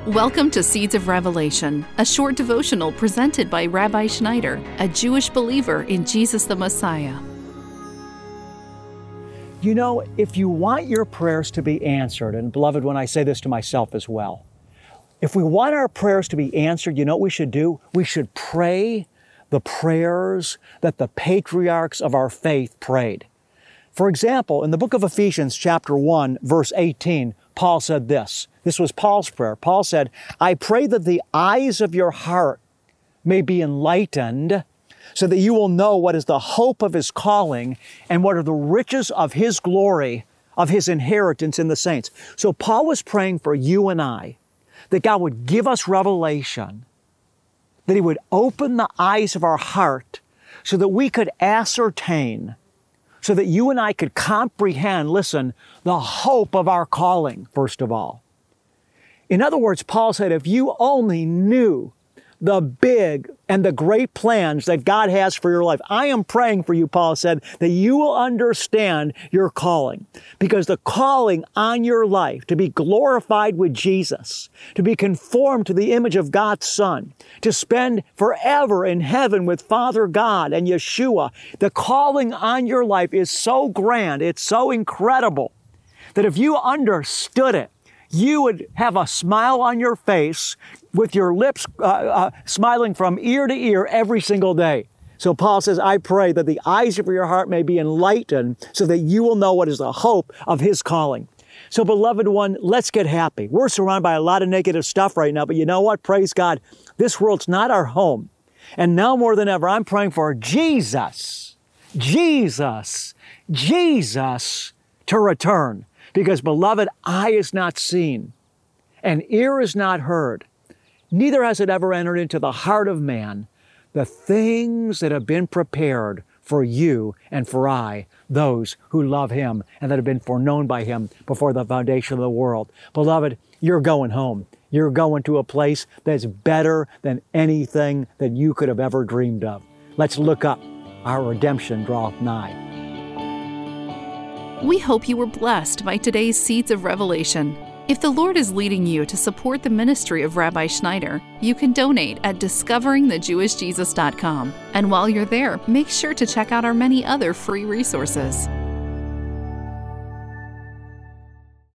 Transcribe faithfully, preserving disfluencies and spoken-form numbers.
Welcome to Seeds of Revelation, a short devotional presented by Rabbi Schneider, a Jewish believer in Jesus the Messiah. You know, if you want your prayers to be answered, and beloved, when I say this to myself as well, if we want our prayers to be answered, you know what we should do? We should pray the prayers that the patriarchs of our faith prayed. For example, in the book of Ephesians, chapter one, verse eighteen, Paul said this. This was Paul's prayer. Paul said, I pray that the eyes of your heart may be enlightened so that you will know what is the hope of His calling and what are the riches of His glory, of His inheritance in the saints. So Paul was praying for you and I, that God would give us revelation, that He would open the eyes of our heart so that we could ascertain, so that you and I could comprehend, listen, the hope of our calling, first of all. In other words, Paul said, if you only knew the big and the great plans that God has for your life. I am praying for you, Paul said, that you will understand your calling. Because the calling on your life to be glorified with Jesus, to be conformed to the image of God's Son, to spend forever in heaven with Father God and Yeshua, the calling on your life is so grand, it's so incredible, that if you understood it, you would have a smile on your face with your lips uh, uh, smiling from ear to ear every single day. So Paul says, I pray that the eyes of your heart may be enlightened so that you will know what is the hope of His calling. So beloved one, let's get happy. We're surrounded by a lot of negative stuff right now, but you know what? Praise God. This world's not our home. And now more than ever, I'm praying for Jesus, Jesus, Jesus to return. Because, beloved, eye is not seen, and ear is not heard, neither has it ever entered into the heart of man, the things that have been prepared for you and for I, those who love Him and that have been foreknown by Him before the foundation of the world. Beloved, you're going home. You're going to a place that's better than anything that you could have ever dreamed of. Let's look up. Our redemption draweth nigh. We hope you were blessed by today's Seeds of Revelation. If the Lord is leading you to support the ministry of Rabbi Schneider, you can donate at discovering the jewish jesus dot com. And while you're there, make sure to check out our many other free resources.